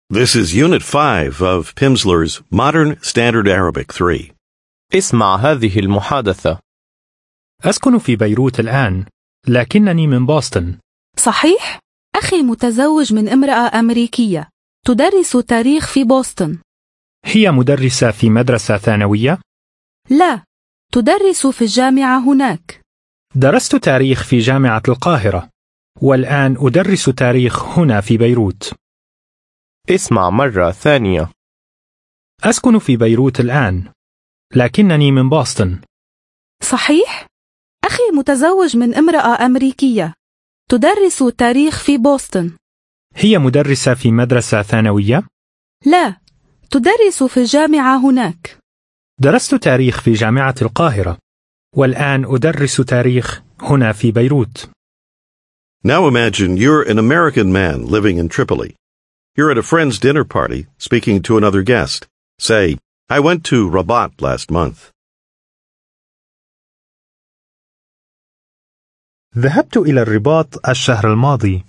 This is Unit 5 of Pimsleur's Modern Standard Arabic 3. اسمع هذه المحادثة. أسكن في بيروت الآن، لكنني من بوسطن. صحيح؟ أخي متزوج من امرأة أمريكية تدرس تاريخ في بوسطن. هي مدرسة في مدرسة ثانوية؟ لا، تدرس في الجامعة هناك. درست تاريخ في جامعة القاهرة، والآن أدرس تاريخ هنا في بيروت. اسمع مرة ثانية. أسكن في بيروت الآن، لكنني من بوسطن. صحيح؟ أخي متزوج من امرأة أمريكية تدرس تاريخ في بوسطن. هي مدرسة في مدرسة ثانوية؟ لا، تدرس في الجامعة هناك. درست تاريخ في جامعة القاهرة، والآن أدرس تاريخ هنا في بيروت. Now imagine you're an American man living in Tripoli. You're at a friend's dinner party speaking to another guest. Say, I went to Rabat last month. ذهبت إلى الرباط الشهر الماضي.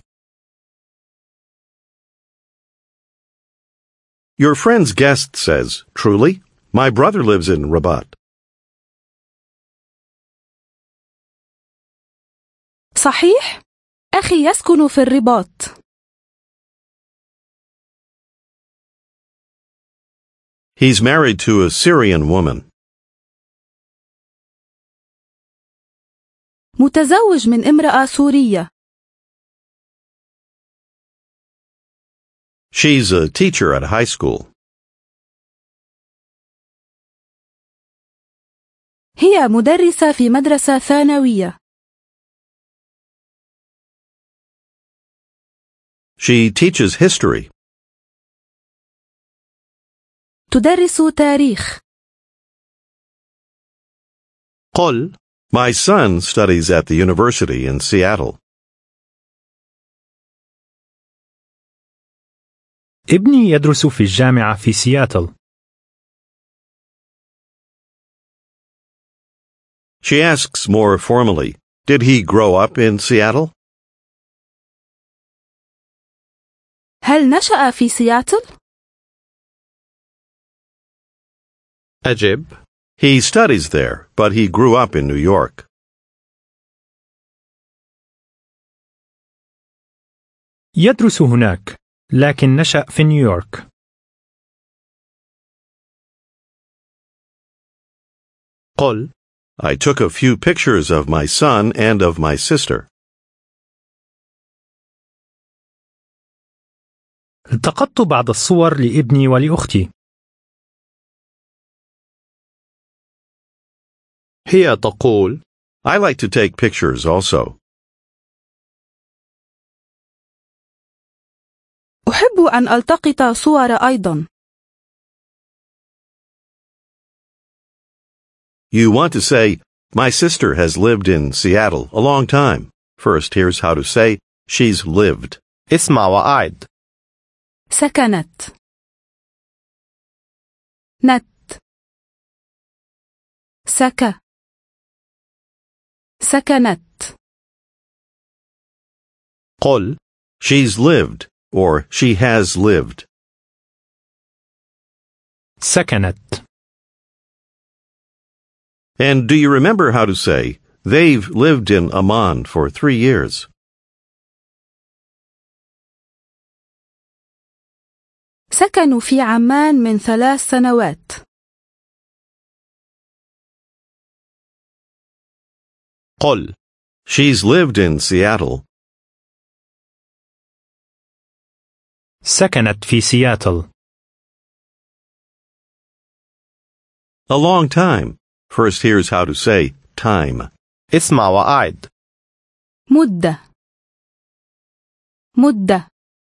Your friend's guest says, Truly, my brother lives in Rabat. صحيح؟ أخي يسكن في الرباط. He's married to a Syrian woman. متزوج من امرأة سورية. She's a teacher at a high school. هي مدرسة في مدرسة ثانوية. She teaches history. تدرس تاريخ. قل My son studies at the university in Seattle. ابني يدرس في الجامعة في سياتل. She asks more formally, Did he grow up in Seattle? هل نشأ في سياتل؟ أجب. He studies there, but he grew up in New York. يدرس هناك، لكن نشأ في نيويورك. قل I took a few pictures of my son and of my sister. التقطت بعض الصور لابني ولأختي. هي تقول I like to take pictures also. أحب أن ألتقط صور أيضا. You want to say, My sister has lived in Seattle a long time. First, here's how to say, she's lived. اسمع وأعد. سكنت. نت. سكنت. قل She's lived, or she has lived. سكنت. And do you remember how to say, they've lived in Amman for 3 years? سكنوا في عمان من 3 سنوات. قل She's lived in Seattle. سكنت في سياتل. A long time. First, here's how to say, time. اسمع وأعد. مدة.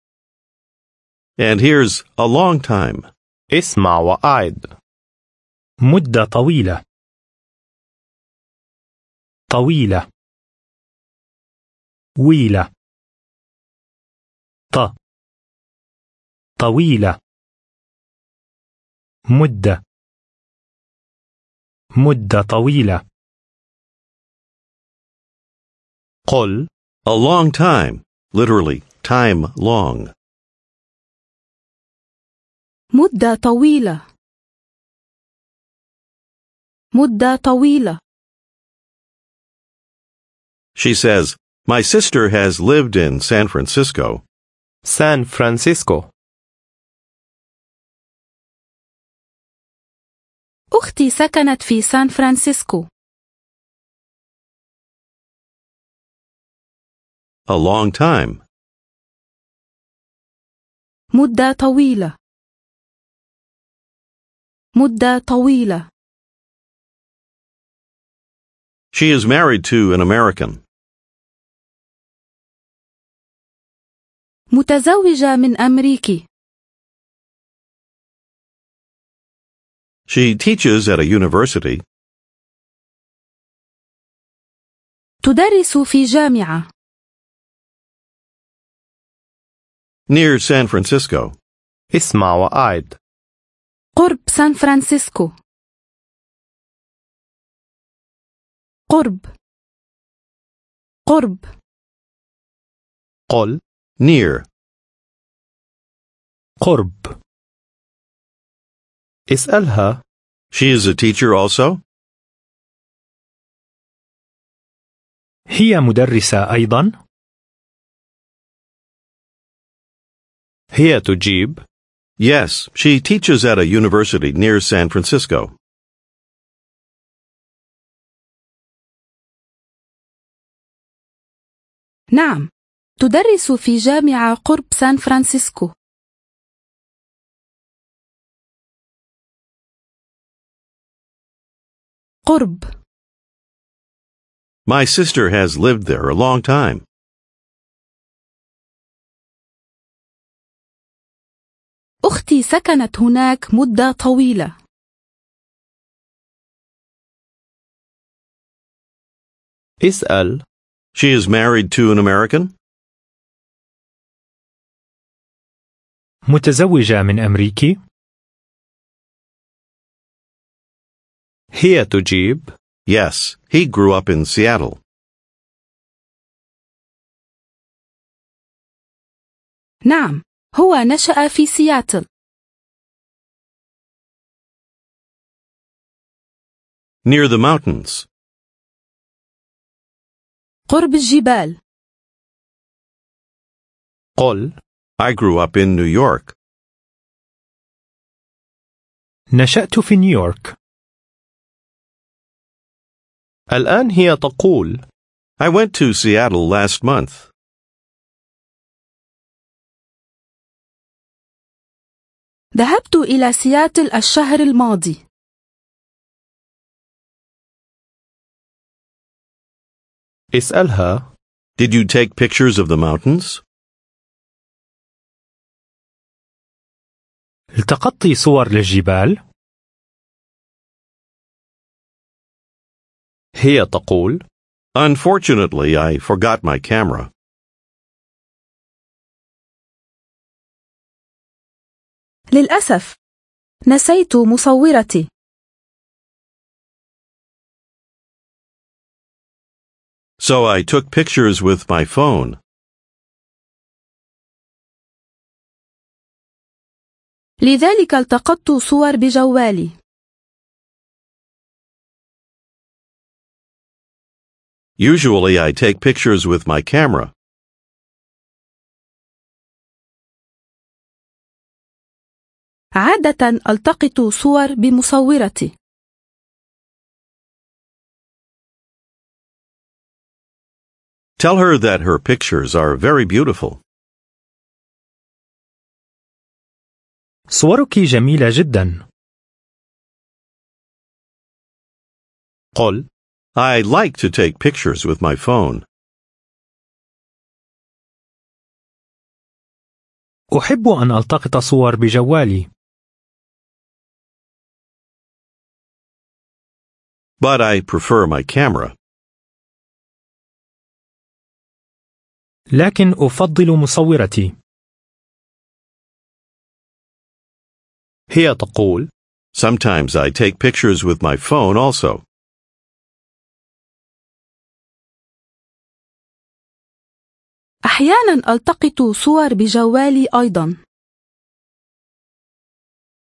And here's a long time. اسمع وأعد. مدة طويلة. ويلة. طويلة. مدة طويلة. قل A long time. Literally, time long. مدة طويلة. مدة طويلة. She says, My sister has lived in San Francisco. سان فرانسيسكو. أختي سكنت في سان فرانسيسكو. A long time. مدة طويلة. مدة طويلة. She is married to an American. متزوجة من أمريكي. She teaches at a university. تدرس في جامعة. Near San Francisco. اسمع وأعد. قرب سان فرانسيسكو. قرب. قرب. قل. Near. قرب. اسألها. She is a teacher also? هي مدرسة أيضا؟ هي تجيب. Yes, she teaches at a university near San Francisco. نعم، تدرس في جامعة قرب سان فرانسيسكو. قرب. My sister has lived there a long time. أختي سكنت هناك مدة طويلة. اسأل. She is married to an American? متزوجة من أمريكي؟ هي تجيب. Yes, he grew up in Seattle. نعم، هو نشأ في سياتل. Near the mountains. قرب الجبال. قل. I grew up in New York. نشأت في نيويورك. الآن هي تقول. I went to Seattle last month. ذهبت إلى سياتل الشهر الماضي. اسألها. Did you take pictures of the mountains? التقطت صور للجبال؟ هي تقول. Unfortunately, I forgot my camera. للأسف، نسيت مصورتي. So I took pictures with my phone. لذلك التقطت صور بجوالي. Usually I take pictures with my camera. عادة ألتقط صور بمصورتي. Tell her that her pictures are very beautiful. صورك جميلة جدا. قل. I like to take pictures with my phone. أحب أن ألتقط صور بجوالي. But I prefer my camera. لكن أفضل مصورتي. هي تقول. Sometimes I take pictures with my phone also. أحيانا ألتقط صور بجوالي أيضا.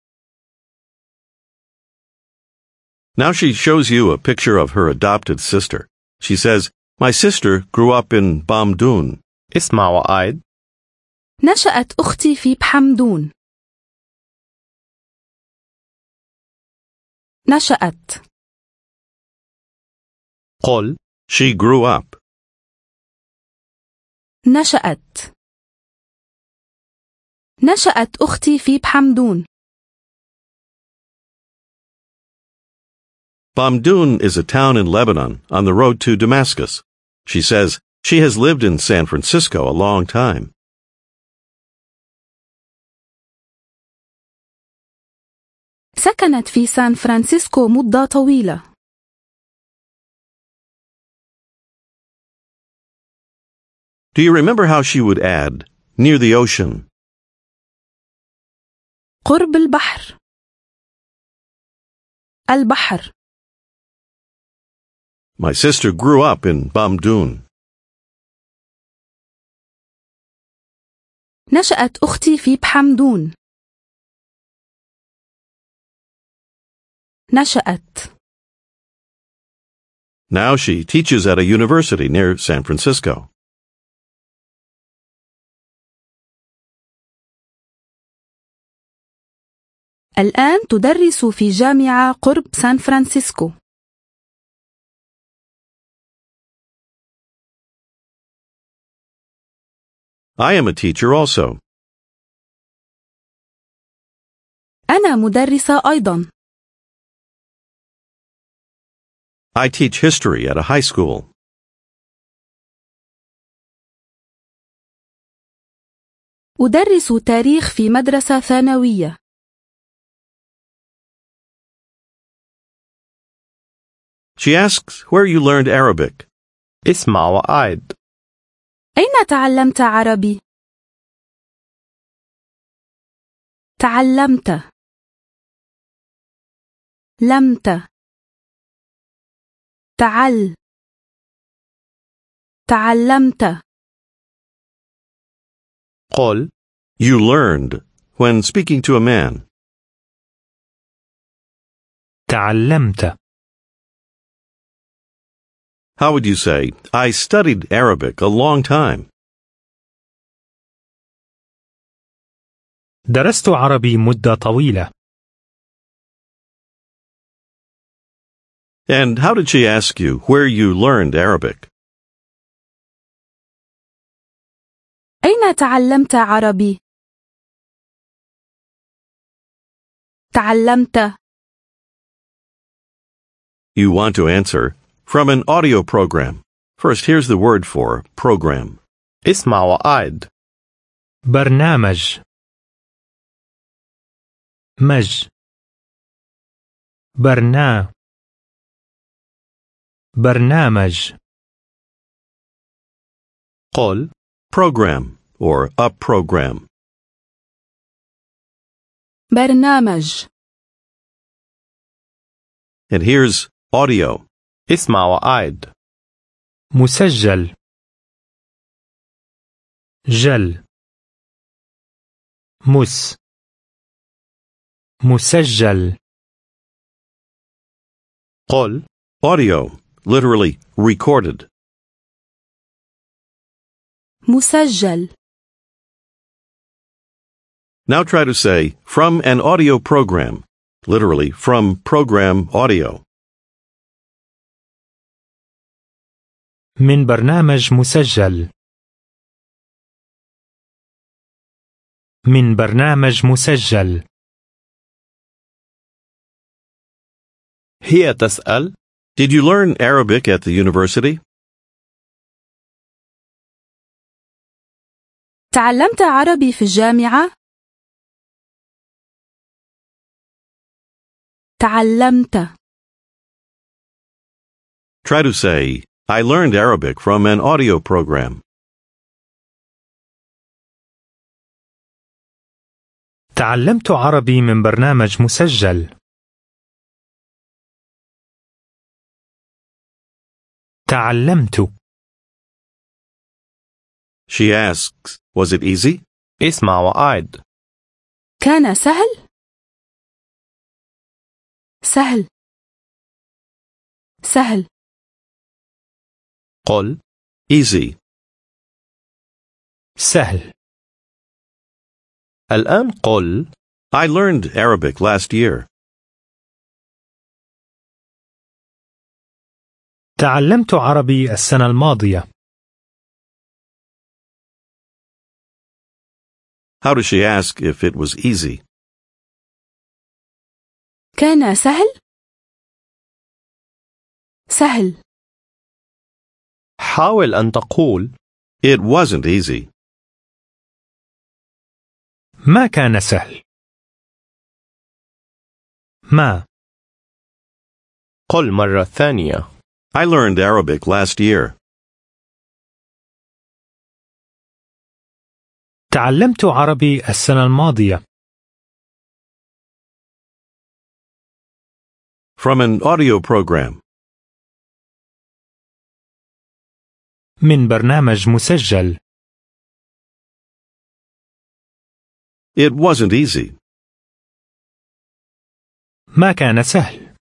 Now she shows you a picture of her adopted sister. She says, My sister grew up in Bamdoon. اسمع وأعد. نشأت أختي في بحمدون. نشأت. قل. She grew up. نشأت. نشأت أختي في بحمدون. Bamdoon is a town in Lebanon on the road to Damascus. She says she has lived in San Francisco a long time. سكنت في سان فرانسيسكو مدة طويلة. Do you remember how she would add, near the ocean? قرب البحر. البحر. My sister grew up in Bamdoon. نشأت أختي في بحمدون. نشأت. Now she teaches at a university near San Francisco. الآن تدرس في جامعة قرب سان فرانسيسكو. I am a teacher also. أنا مدرسة أيضا. I teach history at a high school. أدرس تاريخ في مدرسة ثانوية. She asks where you learned Arabic. اسمع وأعد. أين تعلمت عربي؟ تعلمت. لمت. تعلمت. قل. You learned when speaking to a man. تعلمت. How would you say, I studied Arabic a long time? درست عربي مدة طويلة. And how did she ask you where you learned Arabic? أين تعلمت عربي؟ تعلمت. You want to answer, from an audio program. First, here's the word for program. اسمع وأعد. برنامج. مج. برنامج. قل. Program, or a program. برنامج. And here's audio. اسمع وأعد. مسجل. جل. مسجل. قل. Audio, literally recorded. مسجل. Now try to say, from an audio program, literally from program audio. من برنامج مسجل. من برنامج مسجل. هي تسأل. Did you learn Arabic at the university? تعلمت عربي في الجامعة؟ تعلمت. Try to say, I learned Arabic from an audio program. تعلمت عربي من برنامج مسجل. تعلمت. She asks, was it easy? اسمع وأعد. كان سهل؟ سهل. سهل. قل easy. سهل. الآن قل I learned Arabic last year. تعلمت عربي السنة الماضية. How does she ask if it was easy? كان سهل؟ سهل. حاول أن تقول It wasn't easy. ما كان سهل. ما. قل مرة ثانية I learned Arabic last year. تعلمت عربي السنة الماضية. From an audio program. من برنامج مسجل. It wasn't easy. ما كان سهل.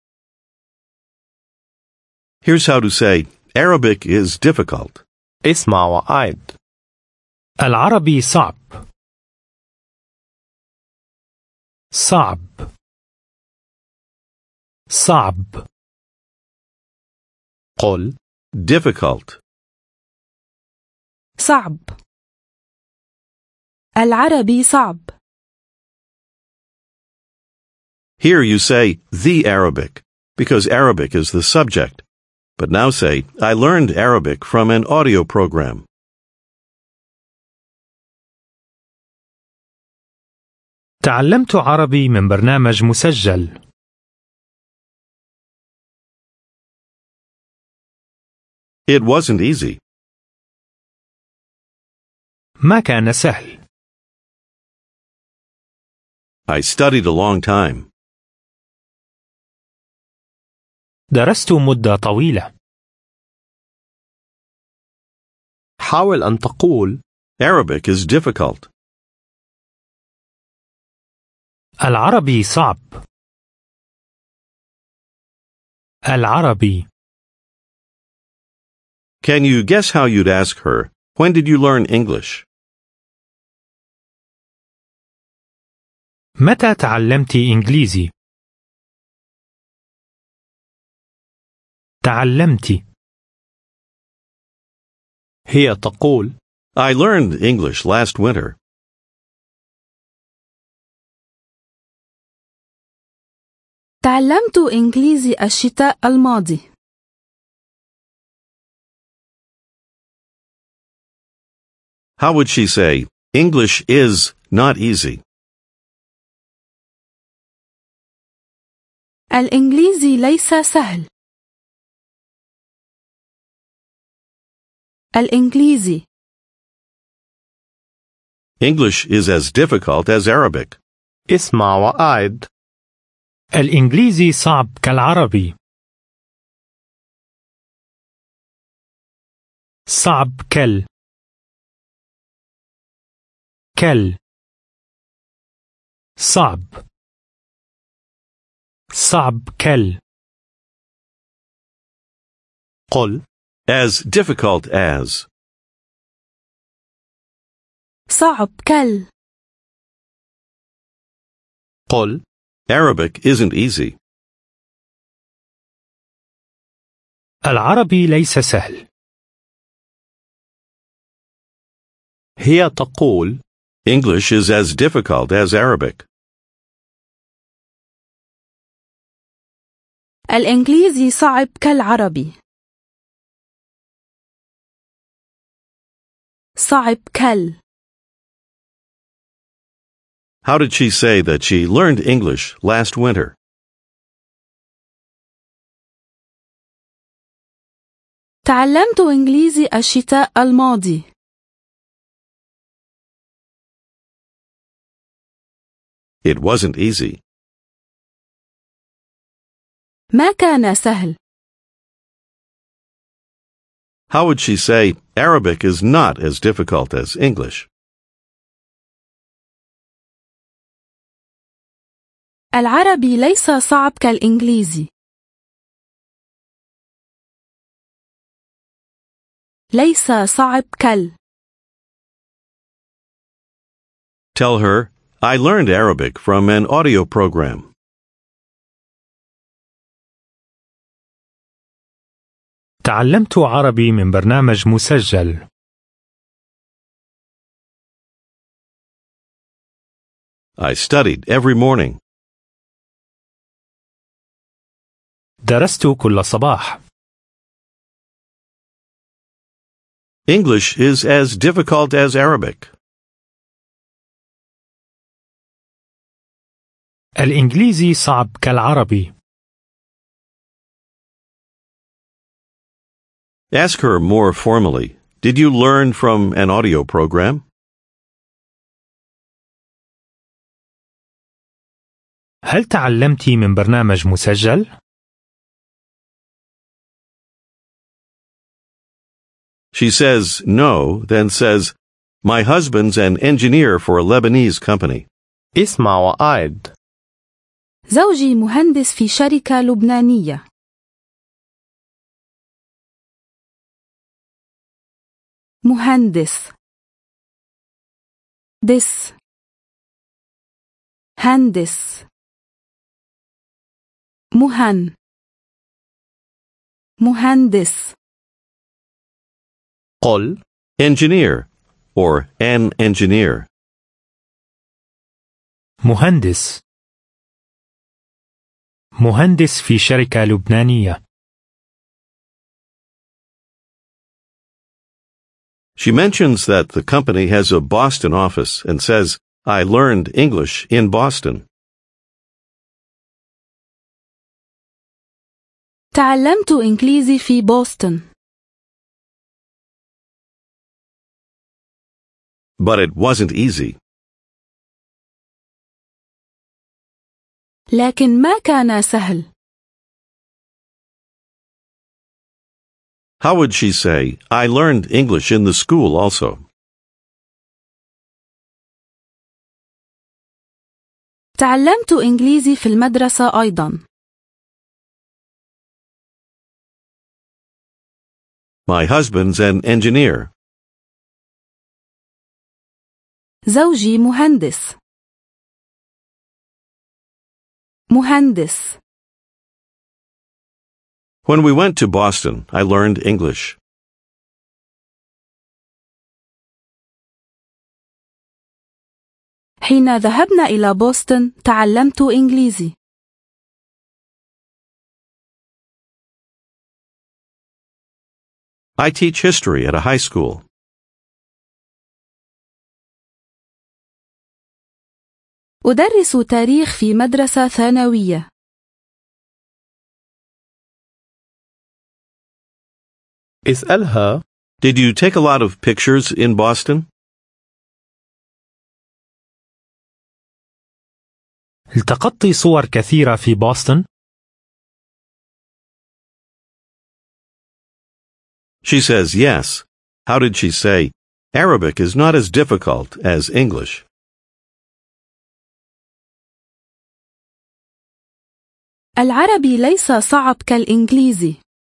Here's how to say Arabic is difficult. اسمع وأعد. العربي صعب. صعب. صعب. قل difficult. صعب. العربي صعب. Here you say the Arabic because Arabic is the subject. But now say I learned Arabic from an audio program. تعلمت عربي من برنامج مسجل. It wasn't easy. ما كان سهل. I studied a long time. درست مدة طويلة. حاول أن تقول Arabic is difficult. العربي صعب. العربي. Can you guess how you'd ask her, when did you learn English? متى تعلمت إنجليزي؟ تعلمت. هي تقول I learned English last winter. تعلمت إنجليزي الشتاء الماضي. How would she say, English is not easy? الإنجليزي ليس سهل. الإنجليزي. English is as difficult as Arabic. اسمع وأعد. الإنجليزي صعب كالعربي. صعب كال. كال. صعب. صعب كال. قل As difficult as. صعب كال. قل Arabic isn't easy. العربي ليس سهل. هي تقول English is as difficult as Arabic. الإنجليزي صعب كالعربي. صعب كال. How did she say that she learned English last winter? تعلمت إنجليزي الشتاء الماضي. It wasn't easy. ما كان سهل. How would she say, Arabic is not as difficult as English? العربي ليس صعب كالإنجليزي. ليس صعب كال. Tell her, I learned Arabic from an audio program. تعلمت عربي من برنامج مسجل. I studied every morning. درست كل صباح. English is as difficult as Arabic. الإنجليزي صعب كالعربي. Ask her more formally, did you learn from an audio program? هل تعلمت من برنامج مسجل؟ She says no, then says, my husband's an engineer for a Lebanese company. اسمع وأعد. زوجي مهندس في شركة لبنانية. مهندس. دس. هندس. مهن. مهندس. قل Engineer, or an engineer. مهندس. مهندس في شركة لبنانية. She mentions that the company has a Boston office and says, I learned English in Boston. تعلمت إنجليزي في بوسطن. But it wasn't easy. لكن ما كان سهل. How would she say, I learned English in the school also? تعلمت إنجليزي في المدرسة أيضا. My husband's an engineer. زوجي مهندس. مهندس. When we went to Boston, I learned English. حين ذهبنا إلى بوسطن تعلمت إنجليزي. I teach history at a high school. أدرس تاريخ في مدرسة ثانوية. اسألها Did you take a lot of pictures in Boston? التقطت صور كثيرة في بوسطن؟ She says yes. How did she say, Arabic is not as difficult as English? العربي ليس صعب كالإنجليزي.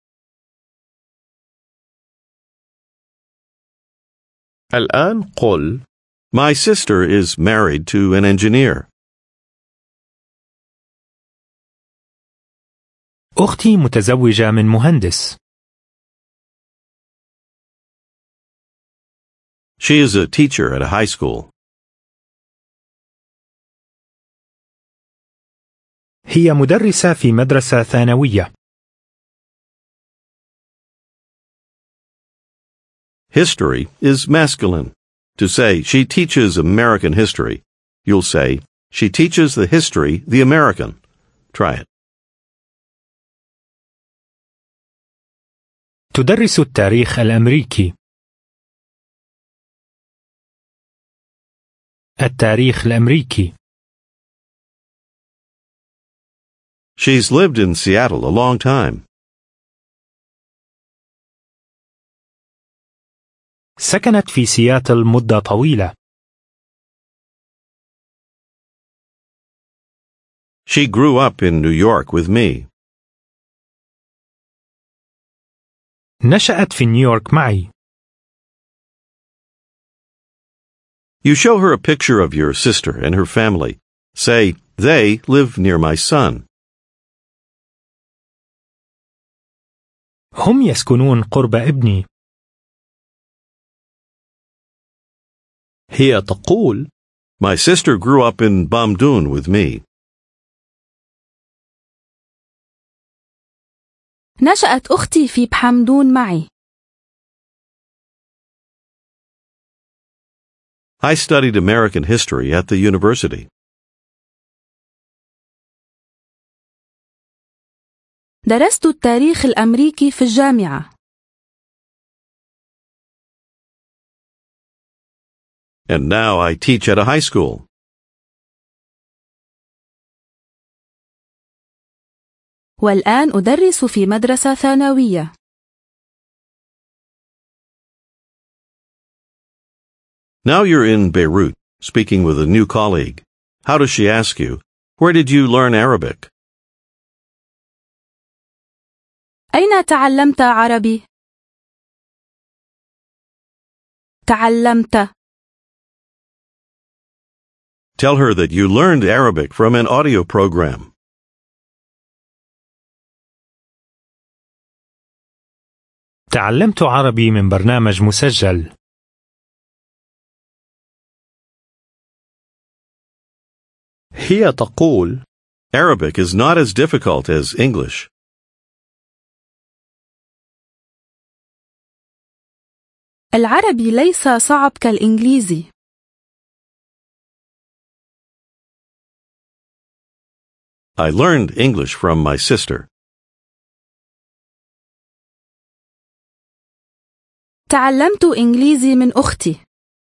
الآن قل My sister is married to an engineer. أختي متزوجة من مهندس. She is a teacher at a high school. هي مدرسة في مدرسة ثانوية. History is masculine. To say she teaches American history, you'll say she teaches the history the American. Try it. تدرس التاريخ الأمريكي. التاريخ الأمريكي. She's lived in Seattle a long time. سكنت في سياتل مدة طويلة. She grew up in New York with me. نشأت في نيويورك معي. You show her a picture of your sister and her family. Say, they live near my son. هم يسكنون قرب ابني. هي تقول My sister grew up in Bamdoon with me. نشأت أختي في بحمدون معي. I studied American history at the university. درست التاريخ الأمريكي في الجامعة. And now I teach at a high school. والآن أدرس في مدرسة ثانوية. Now you're in Beirut, speaking with a new colleague. How does she ask you, where did you learn Arabic? أين تعلمت عربي؟ تعلمت. Tell her that you learned Arabic from an audio program. تعلمت عربي من برنامج مسجل. هي تقول Arabic is not as difficult as English. العربي ليس صعب كالإنجليزي. I learned English from my sister. تعلمت إنجليزي من أختي.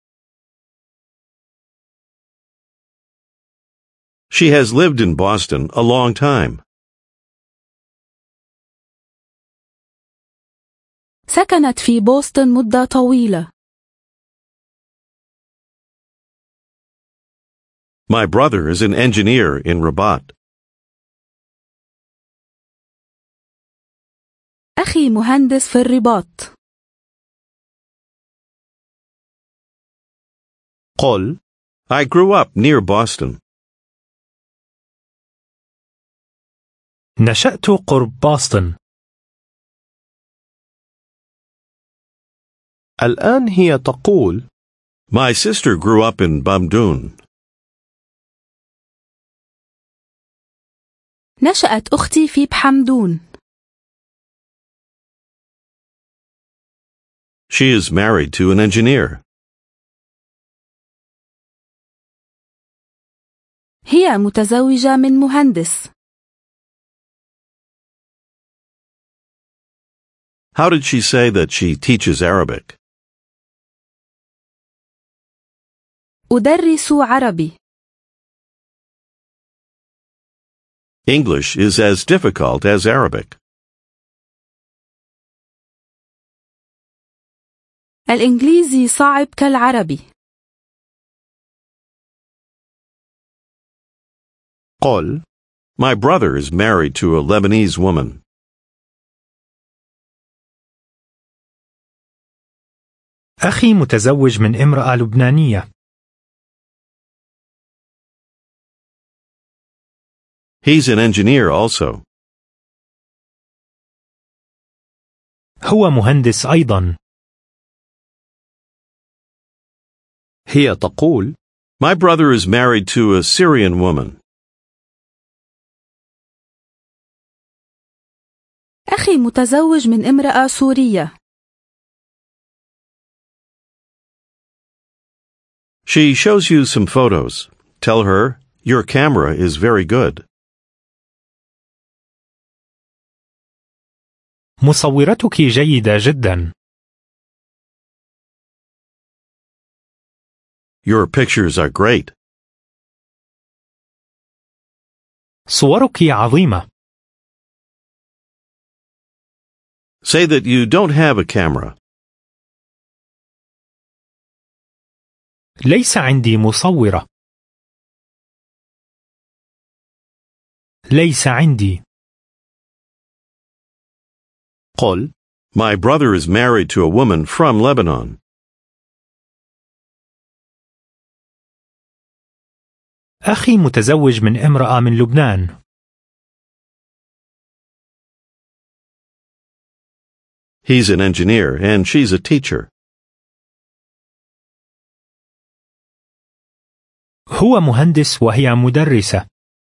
She has lived in Boston a long time. سكنت في بوسطن مدة طويلة. My brother is an engineer in Rabat. أخي مهندس في الرباط. قل I grew up near Boston. نشأت قرب بوسطن. الآن هي تقول My sister grew up in Bamdoon. نشأت أختي في بحمدون. She is married to an engineer. هي متزوجة من مهندس. How did she say that she teaches Arabic? أدرس عربي. English is as difficult as Arabic. الإنجليزي صعب كالعربي. قل My brother is married to a Lebanese woman. أخي متزوج من امرأة لبنانية. He's an engineer also. هو مهندس أيضا. هي تقول My brother is married to a Syrian woman. أخي متزوج من امرأة سورية. She shows you some photos. Tell her, your camera is very good. مصورتك جيدة جدا. Your pictures are great. صورك عظيمة. Say that you don't have a camera. ليس عندي مصورة. ليس عندي. قل My brother is married to a woman from Lebanon. أخي متزوج من امرأة من لبنان. He's an engineer and she's a teacher. هو مهندس وهي مدرسة.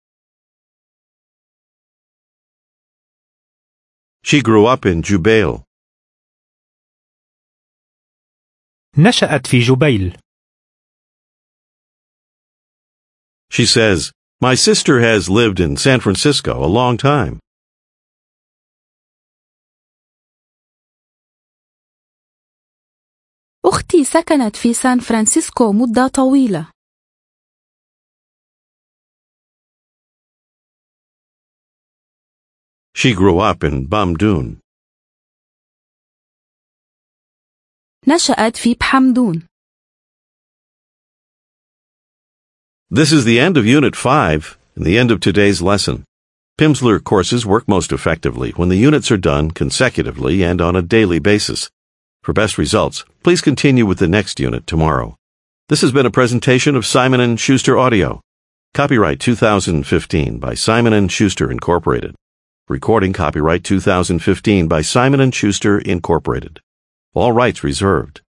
She grew up in Jubail. نشأت في جبيل. She says, my sister has lived in San Francisco a long time. أختي سكنت في سان فرانسيسكو مدة طويلة. She grew up in Bamdoon. نشأت في بحمدون. This is the end of Unit 5 and the end of today's lesson. Pimsleur courses work most effectively when the units are done consecutively and on a daily basis. For best results, please continue with the next unit tomorrow. This has been a presentation of Simon & Schuster Audio. Copyright 2015 by Simon & Schuster Incorporated. Recording copyright 2015 by Simon & Schuster Incorporated. All rights reserved.